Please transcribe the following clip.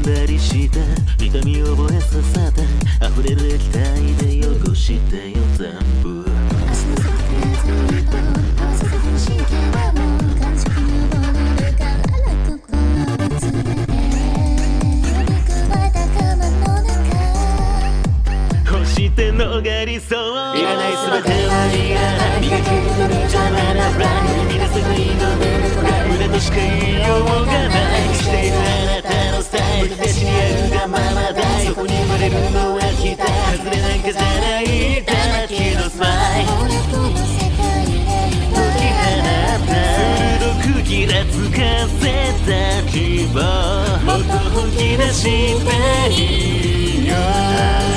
ばりした痛みを覚えさせた溢れる液体で汚してよ全部足の先からずっと合わせた分神経はもう感触に溺れるから心を連れて肉は高間の中欲して逃りそういらない全てはいらない磨ける邪魔なブランド皆すぐいの無駄としか言いようがないしているあなたのスタイル弟子に合うがままだそこに生まれるのは期待外れなんかじゃないただけのスマイル解き放った鋭くぎらつかせた希望もっと本気出していいよ